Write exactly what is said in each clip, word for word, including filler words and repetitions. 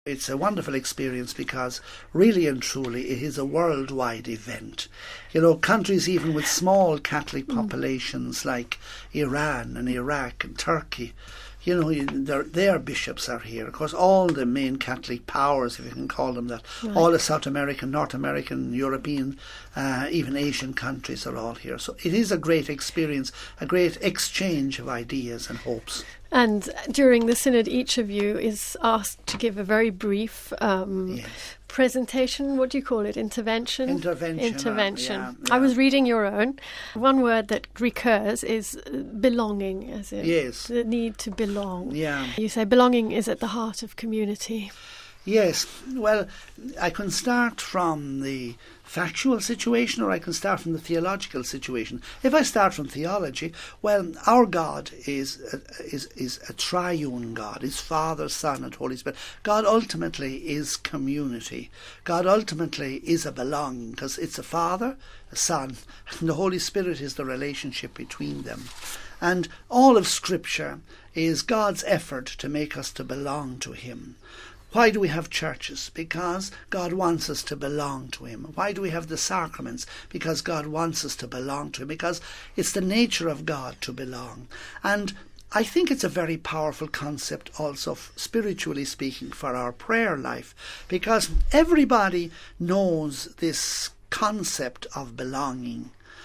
It's a wonderful experience because really and truly it is a worldwide event. You know, countries even with small Catholic populations like Iran and Iraq and Turkey, you know, their, their bishops are here. Of course, all the main Catholic powers, if you can call them that, right. all the South American, North American, European, uh, even Asian countries are all here. So it is a great experience, a great exchange of ideas and hopes. And during the synod, each of you is asked to give a very brief um, yes. presentation. What do you call it? Intervention? Intervention. Intervention. Uh, yeah, yeah. I was reading your own. One word that recurs is belonging, as in yes. the need to belong. Yeah. You say belonging is at the heart of community. Yes. Well, I can start from the factual situation or I can start from the theological situation. If I start from theology, well, our God is a, is is a triune God. Is Father, Son and Holy Spirit. God ultimately is community. God ultimately is a belonging because it's a Father, a Son, and the Holy Spirit is the relationship between them. And all of Scripture is God's effort to make us to belong to Him. Why do we have churches? Because God wants us to belong to Him. Why do we have the sacraments? Because God wants us to belong to Him. Because it's the nature of God to belong. And I think it's a very powerful concept also, spiritually speaking, for our prayer life. Because everybody knows this concept of belonging.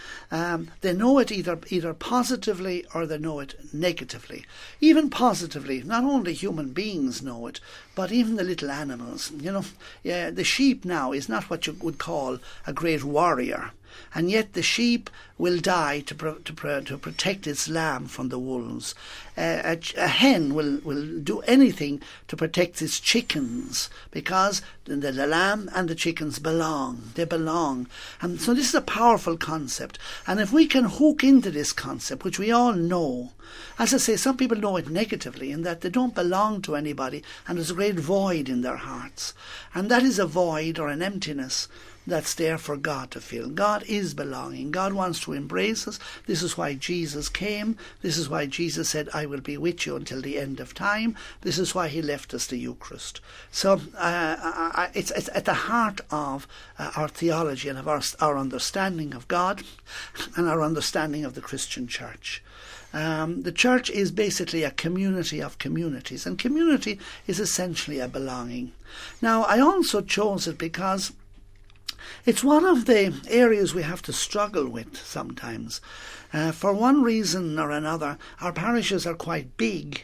Um, they know it either either positively or they know it negatively. Even positively, not only human beings know it, but even the little animals. You know, yeah, the sheep now is not what you would call a great warrior, and yet the sheep will die to pro- to, pro- to protect its lamb from the wolves. Uh, a, a hen will, will do anything to protect its chickens because the, the lamb and the chickens belong. They belong. And so this is a powerful concept. And if we can hook into this concept, which we all know, as I say, some people know it negatively in that they don't belong to anybody and there's a great void in their hearts. And that is a void or an emptiness that's there for God to fill. God is belonging. God wants to embrace us. This is why Jesus came. This is why Jesus said, I will be with you until the end of time. This is why He left us the Eucharist. So uh, I, it's, it's at the heart of uh, our theology and of our, our understanding of God and our understanding of the Christian Church. Um, the church is basically a community of communities, and community is essentially a belonging. Now, I also chose it because it's one of the areas we have to struggle with sometimes. Uh, for one reason or another, our parishes are quite big,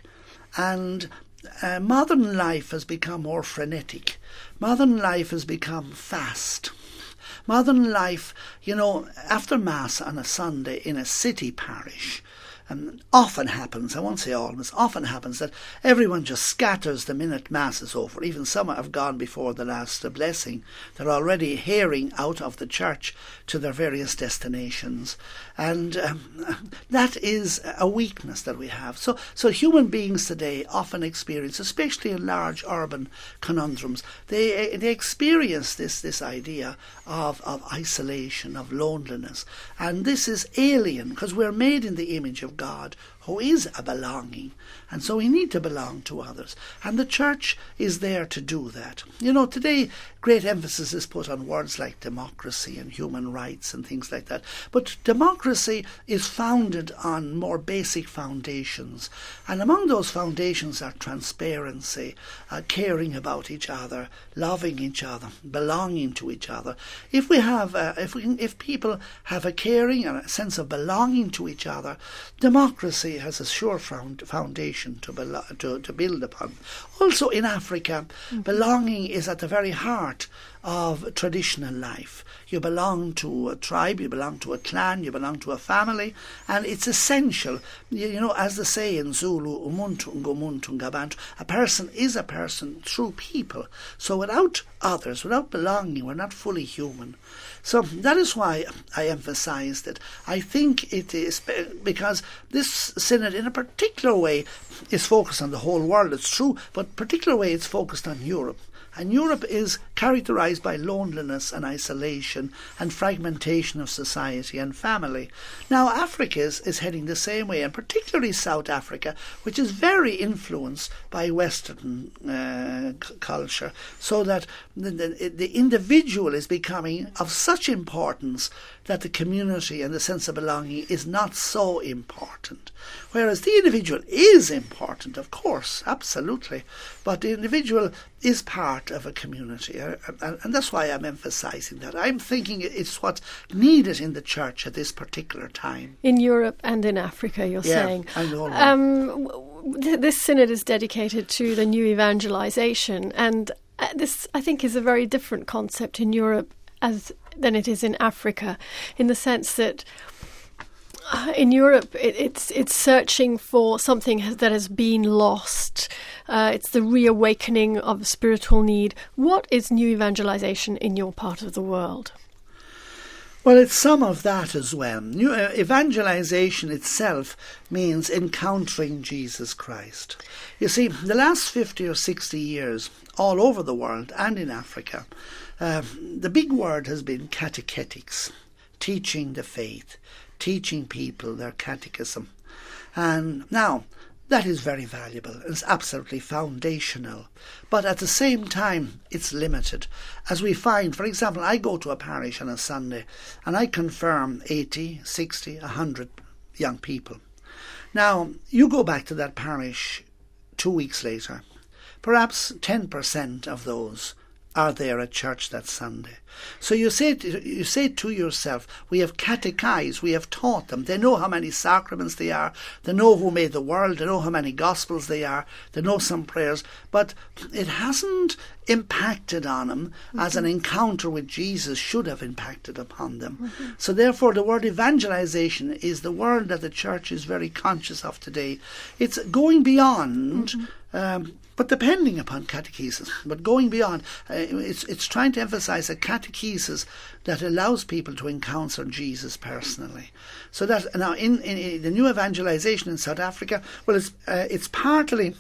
and uh, modern life has become more frenetic. Modern life has become fast. Modern life, you know, after Mass on a Sunday in a city parish, and often happens, I won't say always, often happens that everyone just scatters the minute Mass is over. Even some have gone before the last blessing. They're already hearing out of the church to their various destinations. And um, that is a weakness that we have. So, so human beings today often experience, especially in large urban conundrums, they they experience this, this idea of, of isolation, of loneliness. And this is alien because we're made in the image of God, who is a belonging, and so we need to belong to others, and the church is there to do that. You know, today great emphasis is put on words like democracy and human rights and things like that, but democracy is founded on more basic foundations, and among those foundations are transparency, uh, caring about each other, loving each other, belonging to each other. If we have, uh, if we, can, if people have a caring and a sense of belonging to each other, democracy has a sure foundation to, belo- to, to build upon. Also in Africa, mm-hmm. belonging is at the very heart of traditional life. You belong to a tribe, you belong to a clan, you belong to a family, and it's essential. You, you know, as they say in Zulu, umuntu ngumuntu ngabantu, a person is a person through people. So without others, without belonging, we're not fully human. So that is why I emphasised it. I think it is because this synod in a particular way is focused on the whole world, it's true, but particular way it's focused on Europe. And Europe is characterised characterized by loneliness and isolation and fragmentation of society and family. Now, Africa is, is heading the same way, and particularly South Africa, which is very influenced by Western uh, c- culture, so that the, the, the individual is becoming of such importance that the community and the sense of belonging is not so important. Whereas the individual is important, of course, absolutely, but the individual is part of a community, and, and that's why I'm emphasising that. I'm thinking it's what's needed in the church at this particular time. In Europe and in Africa, you're yeah, saying. And all um, th- this synod is dedicated to the new evangelization, and this, I think, is a very different concept in Europe as than it is in Africa, in the sense that uh, in Europe it, it's it's searching for something has, that has been lost. Uh, it's the reawakening of a spiritual need. What is new evangelization in your part of the world? Well, it's some of that as well. New, uh, evangelization itself means encountering Jesus Christ. You see, the last fifty or sixty years, all over the world and in Africa, uh, the big word has been catechetics, teaching the faith, teaching people their catechism. And now, that is very valuable. It's absolutely foundational. But at the same time, it's limited. As we find, for example, I go to a parish on a Sunday and I confirm eighty, sixty, one hundred young people. Now, you go back to that parish two weeks later. Perhaps ten percent of those are there at church that Sunday. So you say to, you say to yourself, we have catechized, we have taught them. They know how many sacraments they are. They know who made the world. They know how many gospels they are. They know some prayers. But it hasn't impacted on them mm-hmm. as an encounter with Jesus should have impacted upon them. Mm-hmm. So therefore the word evangelization is the word that the church is very conscious of today. It's going beyond mm-hmm. um, but depending upon catechesis, but going beyond, uh, it's it's trying to emphasize a catechesis that allows people to encounter Jesus personally. So that now in, in, in the new evangelization in South Africa, well, it's uh, it's partly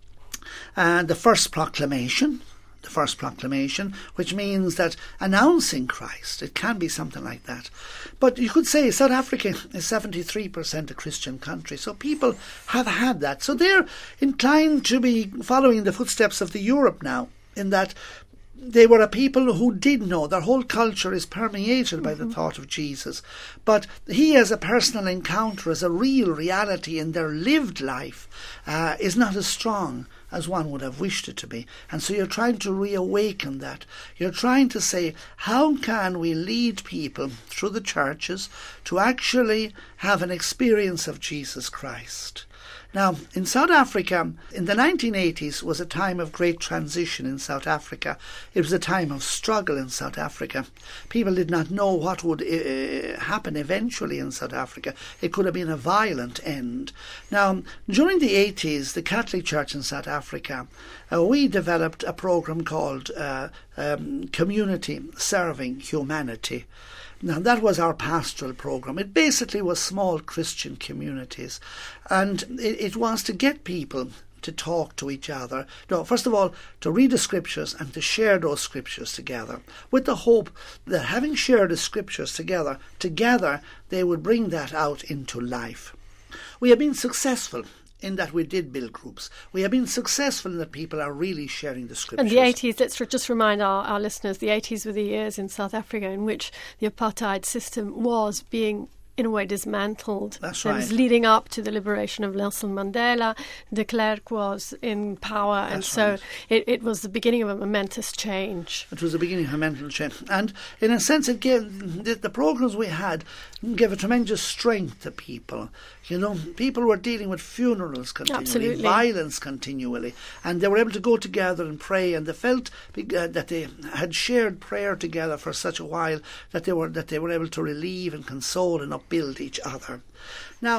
uh, the first proclamation. The first proclamation, which means that announcing Christ, it can be something like that. But you could say South Africa is seventy-three percent a Christian country, so people have had that. So they're inclined to be following the footsteps of the Europe now, in that they were a people who did know their whole culture is permeated mm-hmm. by the thought of Jesus. But he, as a personal encounter, as a real reality in their lived life, uh, is not as strong as one would have wished it to be. And so you're trying to reawaken that. You're trying to say, how can we lead people through the churches to actually have an experience of Jesus Christ? Now, in South Africa, in the nineteen eighties was a time of great transition in South Africa. It was a time of struggle in South Africa. People did not know what would uh, happen eventually in South Africa. It could have been a violent end. Now, during the eighties, the Catholic Church in South Africa, uh, we developed a program called uh, um, Community Serving Humanity. Now, that was our pastoral program. It basically was small Christian communities. And it, it was to get people to talk to each other. No, first of all, to read the scriptures and to share those scriptures together, with the hope that having shared the scriptures together, together they would bring that out into life. We have been successful in that we did build groups. We have been successful in that people are really sharing the scriptures. And the eighties, let's just remind our, our listeners, the eighties were the years in South Africa in which the apartheid system was being, in a way, dismantled. That's right. It right. was leading up to the liberation of Nelson Mandela. De Klerk was in power, and That's so right. it, it was the beginning of a momentous change. It was the beginning of a mental change. And in a sense, it gave, the, the programs we had gave a tremendous strength to people. You know, people were dealing with funerals continually, Absolutely. violence continually, and they were able to go together and pray, and they felt uh, that they had shared prayer together for such a while that they were that they were able to relieve and console and upbuild each other. Now,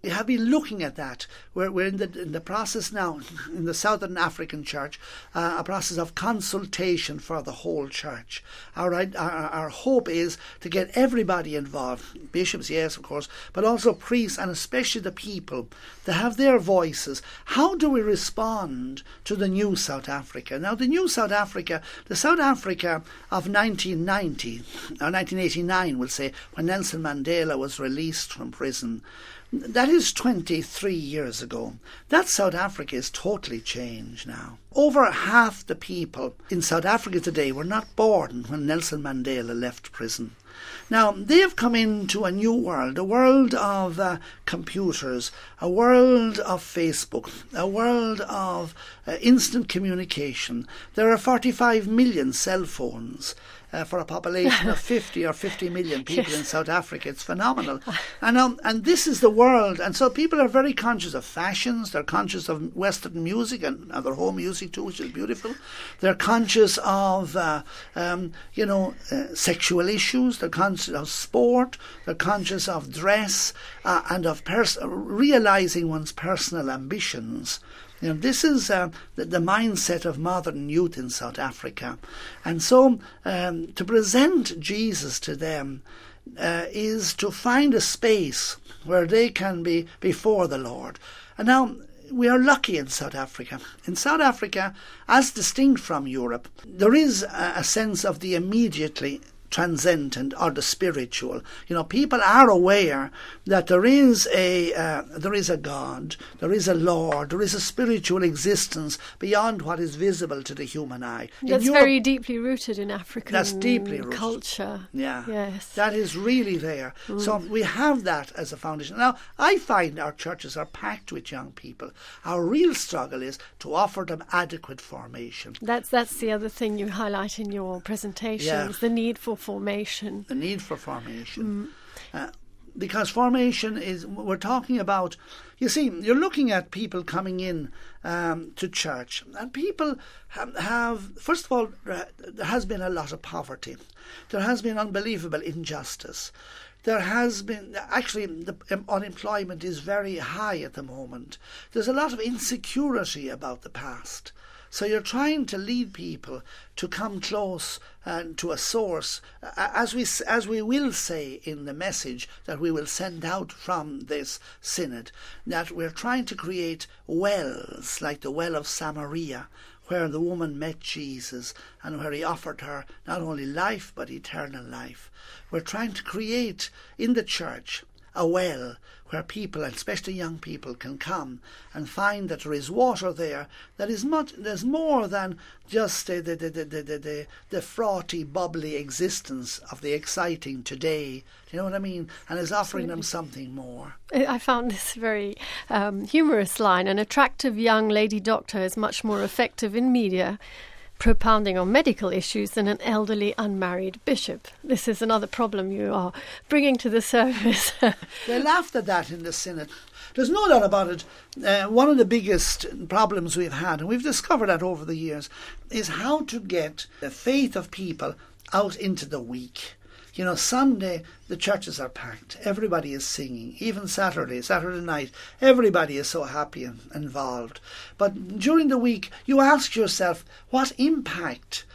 We have been looking at that. We're, we're in, the, in the process now, in the Southern African Church, uh, a process of consultation for the whole church. Our, our, our hope is to get everybody involved, bishops, yes, of course, but also priests and especially the people, to have their voices. How do we respond to the new South Africa? Now, the new South Africa, the South Africa of nineteen ninety, or nineteen eighty-nine, we'll say, when Nelson Mandela was released from prison, that is twenty-three years ago. That South Africa is totally changed now. Over half the people in South Africa today were not born when Nelson Mandela left prison. Now, they have come into a new world, a world of uh, computers, a world of Facebook, a world of uh, instant communication. There are forty-five million cell phones. Uh, for a population of fifty or fifty million people yes. in South Africa. It's phenomenal. And um, and this is the world. And so people are very conscious of fashions. They're conscious of Western music and other home music too, which is beautiful. They're conscious of, uh, um, you know, uh, sexual issues. They're conscious of sport. They're conscious of dress uh, and of pers- realising one's personal ambitions. You know, this is uh, the, the mindset of modern youth in South Africa. And so um, to present Jesus to them uh, is to find a space where they can be before the Lord. And now we are lucky in South Africa. In South Africa, as distinct from Europe, there is a, a sense of the immediately transcendent or the spiritual. You know, people are aware that there is a uh, there is a God, there is a Lord, there is a spiritual existence beyond what is visible to the human eye. That's Europe, very deeply rooted in African that's deeply rooted. culture. Yeah, yes, that is really there. Mm. So we have that as a foundation. Now, I find our churches are packed with young people. Our real struggle is to offer them adequate formation. That's that's the other thing you highlight in your presentations, yeah. the need for formation. The need for formation. Mm. Uh, because formation is, we're talking about, you see, you're looking at people coming in um, to church, and people have, have, first of all, there has been a lot of poverty. There has been unbelievable injustice. There has been, actually, the unemployment is very high at the moment. There's a lot of insecurity about the past. So you're trying to lead people to come close uh, to a source, uh, as we as we will say in the message that we will send out from this synod, that we're trying to create wells like the well of Samaria, where the woman met Jesus and where he offered her not only life but eternal life. We're trying to create in the church a well where people, especially young people, can come and find that there is water there that is much, there's more than just the, the, the, the, the, the, the frothy, bubbly existence of the exciting today. Do you know what I mean? And is offering them something more. I found this very um, humorous line. An attractive young lady doctor is much more effective in media propounding on medical issues than an elderly unmarried bishop. This is another problem you are bringing to the surface. They laughed at that in the synod. There's no doubt about it. Uh, one of the biggest problems we've had, and we've discovered that over the years, is how to get the faith of people out into the week. You know, Sunday, the churches are packed. Everybody is singing. Even Saturday, Saturday night, everybody is so happy and involved. But during the week, you ask yourself, what impact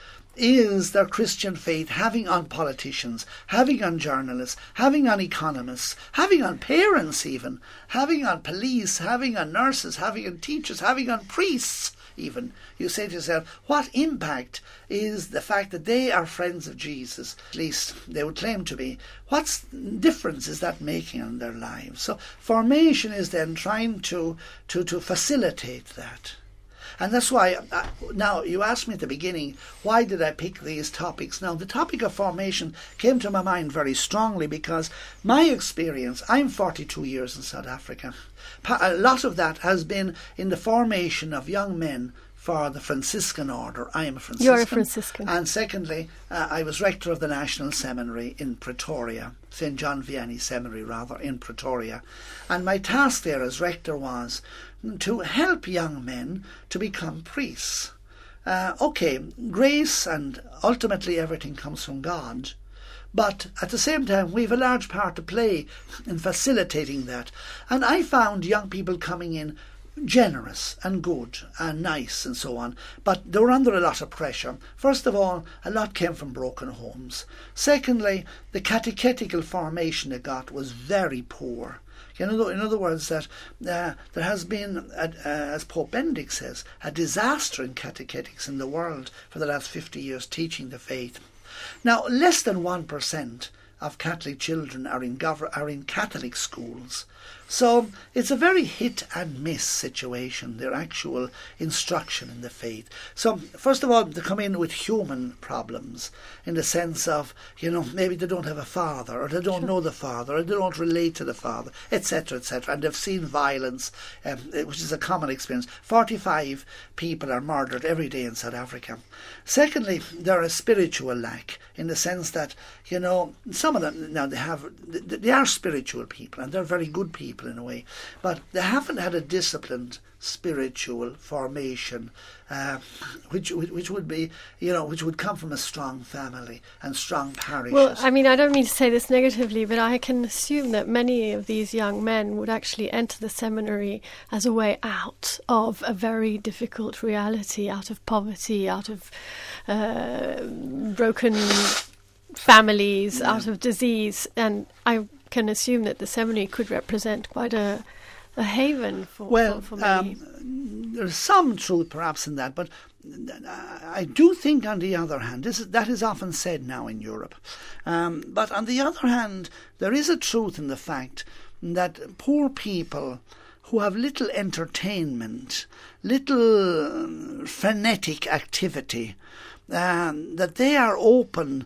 is their Christian faith having on politicians, having on journalists, having on economists, having on parents even, having on police, having on nurses, having on teachers, having on priests even? You say to yourself, what impact is the fact that they are friends of Jesus? At least they would claim to be. What difference is that making on their lives? So formation is then trying to, to, to facilitate that. And that's why, uh, now, you asked me at the beginning, why did I pick these topics? Now, the topic of formation came to my mind very strongly because my experience, I'm forty-two years in South Africa. A lot of that has been in the formation of young men for the Franciscan order. I am a Franciscan. You're a Franciscan. And secondly, uh, I was rector of the National Seminary in Pretoria, Saint John Vianney Seminary, rather, in Pretoria. And my task there as rector was to help young men to become priests. Uh, okay, grace and ultimately everything comes from God. But at the same time, we have a large part to play in facilitating that. And I found young people coming in generous and good and nice and so on, but they were under a lot of pressure. First of all, a lot came from broken homes. Secondly, the catechetical formation they got was very poor. You know, in other words, that uh, there has been, a, uh, as Pope Benedict says, a disaster in catechetics in the world for the last fifty years teaching the faith. Now, less than one percent of Catholic children are in gov- are in Catholic schools. So it's a very hit and miss situation, their actual instruction in the faith. So first of all, they come in with human problems in the sense of, you know, maybe they don't have a father, or they don't Sure. know the father, or they don't relate to the father, et cetera, et cetera. And they've seen violence, um, which is a common experience. forty-five people are murdered every day in South Africa. Secondly, they're a spiritual lack in the sense that, you know, some of them, now they have, they are spiritual people, and they're very good people in a way, but they haven't had a disciplined spiritual formation, uh, which which would be, you know, which would come from a strong family and strong parishes. Well, I mean, I don't mean to say this negatively, but I can assume that many of these young men would actually enter the seminary as a way out of a very difficult reality, out of poverty, out of uh, broken families, Yeah. out of disease, and I can assume that the seminary could represent quite a, a haven for, well, for, for many. Um, there's some truth perhaps in that, but I do think, on the other hand, this is, that is often said now in Europe, um, but on the other hand, there is a truth in the fact that poor people who have little entertainment, little frenetic activity, um, that they are open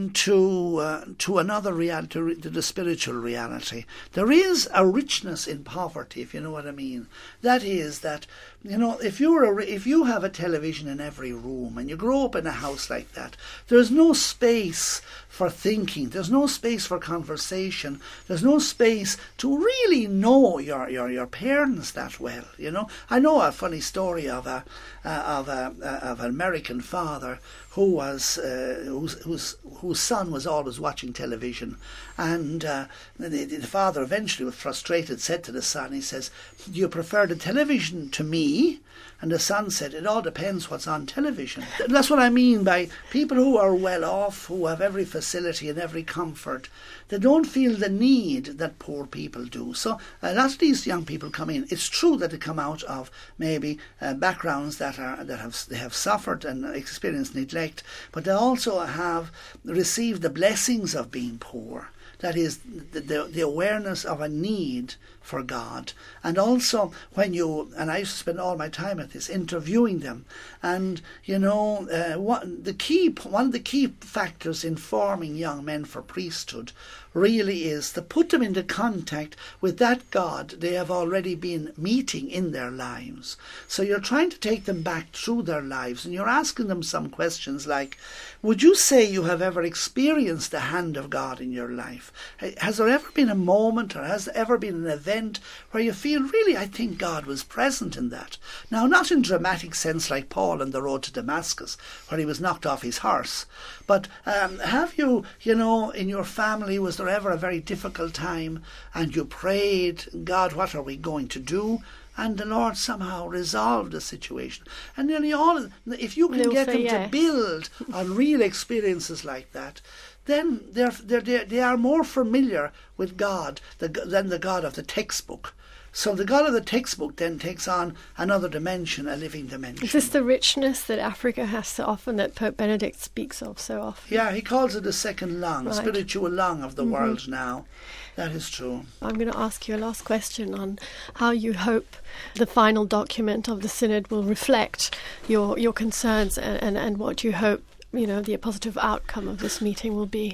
to uh, to another reality, to the spiritual reality. There is a richness in poverty, if you know what I mean. That is that, you know, if you're a, if you have a television in every room and you grow up in a house like that, there's no space for thinking. There's no space for conversation. There's no space to really know your your, your parents that well. You know, I know a funny story of a uh, of a uh, of an American father who was uh, whose, whose whose son was always watching television, and uh, the, the father eventually, was frustrated, said to the son, he says, "Do you prefer the television to me?" And the son said, "It all depends what's on television." That's what I mean by people who are well off, who have every facility and every comfort. They don't feel the need that poor people do. So a lot of these young people come in. It's true that they come out of maybe uh, backgrounds that are that have they have suffered and experienced neglect, but they also have received the blessings of being poor. That is, the, the, the awareness of a need for God. And also when you, and I used to spend all my time at this, interviewing them. And, you know, uh, what, the key, one of the key factors in forming young men for priesthood really is to put them into contact with that God they have already been meeting in their lives. So you're trying to take them back through their lives, and you're asking them some questions like, would you say you have ever experienced the hand of God in your life? Has there ever been a moment, or has there ever been an event where you feel, really, I think God was present in that? Now, not in dramatic sense like Paul on the road to Damascus, where he was knocked off his horse, but um, have you, you know, in your family, was there ever a very difficult time and you prayed, God, what are we going to do? And the Lord somehow resolved the situation. And nearly all, if you can They'll get say them yes. to build on real experiences like that, then they're, they're, they're, they are more familiar with God than the God of the textbook. So the God of the textbook then takes on another dimension, a living dimension. Is this the richness that Africa has to offer, that Pope Benedict speaks of so often? Yeah, he calls it the second lung, Right. spiritual lung of the Mm-hmm. world now. That is true. I'm going to ask you a last question on how you hope the final document of the Synod will reflect your, your concerns and, and, and what you hope, you know, the positive outcome of this meeting will be.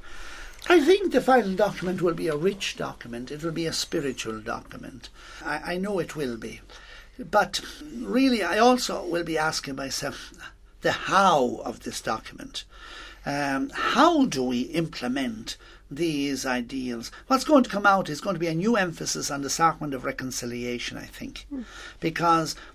I think the final document will be a rich document. It will be a spiritual document. I, I know it will be. But really, I also will be asking myself the how of this document. Um, how do we implement these ideals? What's going to come out is going to be a new emphasis on the sacrament of reconciliation, I think, mm. because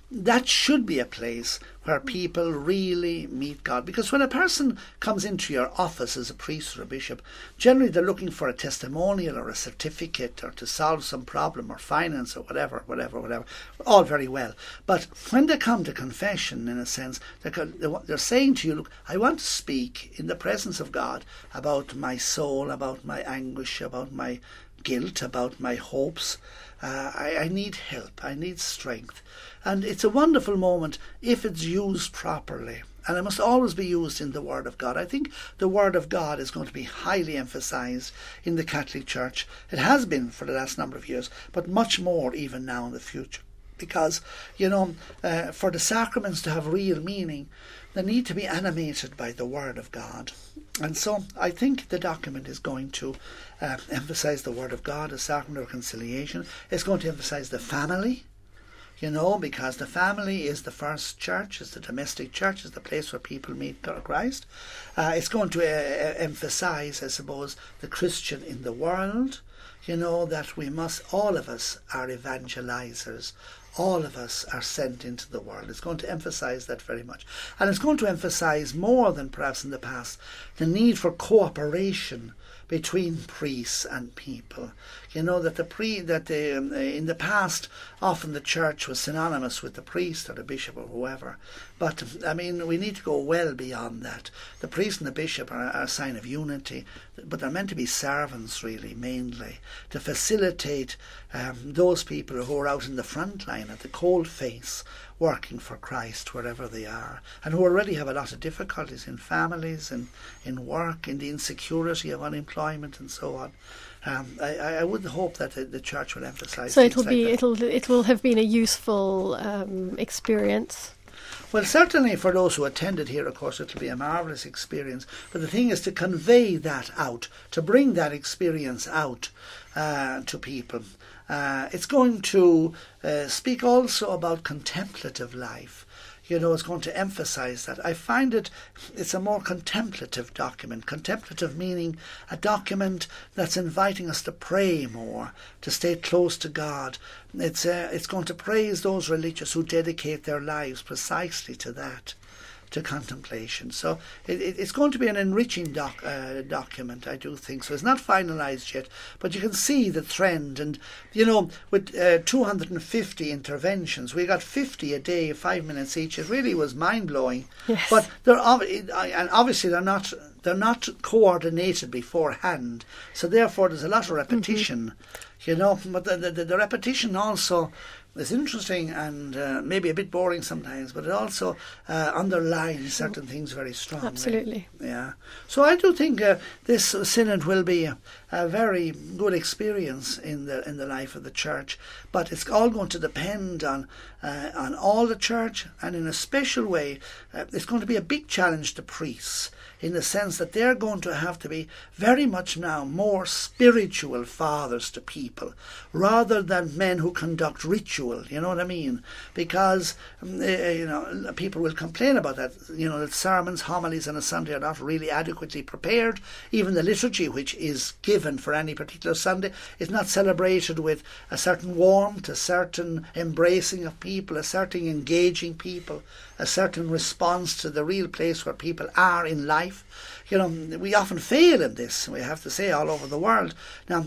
that should be a place where people really meet God. Because when a person comes into your office as a priest or a bishop, generally they're looking for a testimonial or a certificate or to solve some problem or finance or whatever, whatever, whatever. All very well. But when they come to confession, in a sense, they're, they're saying to you, look, I want to speak in the presence of God about my soul, about my anguish, about my guilt, about my hopes. Uh, I, I need help. I need strength. And it's a wonderful moment if it's used properly. And it must always be used in the Word of God. I think the Word of God is going to be highly emphasised in the Catholic Church. It has been for the last number of years, but much more even now in the future. Because, you know, uh, for the sacraments to have real meaning, they need to be animated by the Word of God. And so I think the document is going to uh, emphasise the Word of God, the sacrament of reconciliation. It's going to emphasise the family, you know, because the family is the first church, is the domestic church, is the place where people meet Christ. Uh, it's going to uh, emphasise, I suppose, the Christian in the world, you know, that we must, all of us are evangelizers. All of us are sent into the world. It's going to emphasise that very much. And it's going to emphasise more than perhaps in the past the need for cooperation between priests and people. You know that the pre that the, um, in the past often the church was synonymous with the priest or the bishop or whoever. But I mean, we need to go well beyond that. The priest and the bishop are, are a sign of unity, but they're meant to be servants, really, mainly, to facilitate um, those people who are out in the front line at the cold face, working for Christ wherever they are, and who already have a lot of difficulties in families and in work, in the insecurity of unemployment and so on. Um, I, I would hope that the, the church will emphasise. So it'll like be that. it'll it will have been a useful um, experience. Well, certainly for those who attended here, of course, it'll be a marvellous experience. But the thing is to convey that out, to bring that experience out uh, to people. Uh, it's going to uh, speak also about contemplative life. You know, it's going to emphasise that. I find it, it's a more contemplative document. Contemplative meaning a document that's inviting us to pray more, to stay close to God. It's uh, it's going to praise those religious who dedicate their lives precisely to that, to contemplation. So it, it, it's going to be an enriching doc, uh, document, I do think. So it's not finalised yet, but you can see the trend. And, you know, with uh, two hundred fifty interventions, we got fifty a day, five minutes each. It really was mind-blowing. Yes. But they're ob- and obviously they're not they're not coordinated beforehand. So therefore there's a lot of repetition, mm-hmm. you know. But the, the, the repetition also is interesting and uh, maybe a bit boring sometimes, but it also uh, underlines certain things very strongly. Absolutely. Yeah. So I do think uh, this synod will be a, a very good experience in the in the life of the church, but it's all going to depend on uh, on all the church, and in a special way, uh, it's going to be a big challenge to priests, in the sense that they're going to have to be very much now more spiritual fathers to people, rather than men who conduct ritual, you know what I mean? Because, um, uh, you know, people will complain about that, you know, that sermons, homilies on a Sunday are not really adequately prepared. Even the liturgy, which is given for any particular Sunday, is not celebrated with a certain warmth, a certain embracing of people, a certain engaging people, a certain response to the real place where people are in life. You know, we often fail in this, we have to say, all over the world. Now,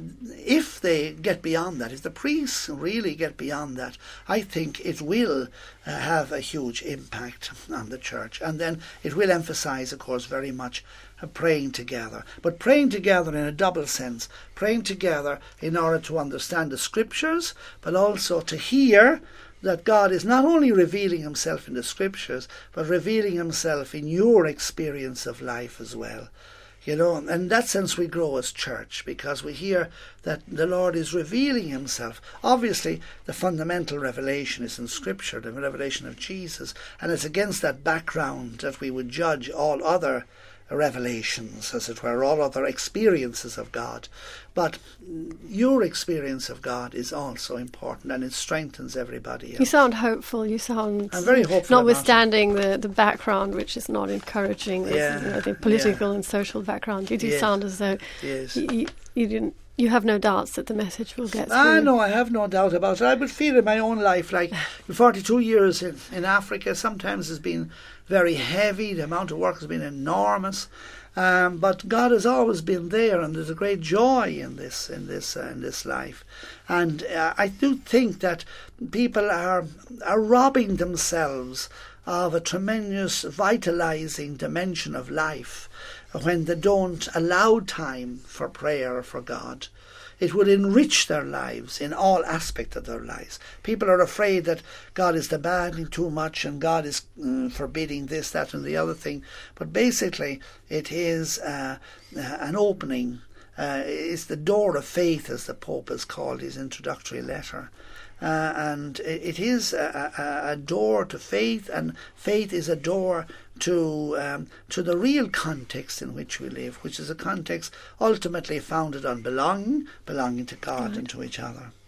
if they get beyond that, if the priests really get beyond that, I think it will uh, have a huge impact on the church. And then it will emphasise, of course, very much uh, praying together. But praying together in a double sense. Praying together in order to understand the Scriptures, but also to hear that God is not only revealing himself in the Scriptures, but revealing himself in your experience of life as well. You know, and in that sense we grow as church, because we hear that the Lord is revealing himself. Obviously, the fundamental revelation is in Scripture, the revelation of Jesus, and it's against that background that we would judge all other revelations, as it were, all other experiences of God. But your experience of God is also important, and it strengthens everybody else. You sound hopeful. You sound I'm very hopeful. Notwithstanding the, the background, which is not encouraging, yeah, you know, the political yeah. and social background, you do yes. sound as though yes. you, you didn't you have no doubts that the message will get through. Ah, no, I have no doubt about it. I would feel in my own life, like forty-two years in, in Africa, sometimes has been very heavy. The amount of work has been enormous. Um, but God has always been there, and there's a great joy in this, in this, uh, in this life. And uh, I do think that people are are robbing themselves of a tremendous vitalising dimension of life when they don't allow time for prayer for God. It would enrich their lives in all aspects of their lives. People are afraid that God is demanding too much and God is mm, forbidding this, that and the other thing. But basically it is uh, uh, an opening. Uh, it's the door of faith, as the Pope has called his introductory letter. Uh, and it is a, a, a door to faith, and faith is a door to um, to the real context in which we live, which is a context ultimately founded on belonging, belonging to God right. and to each other.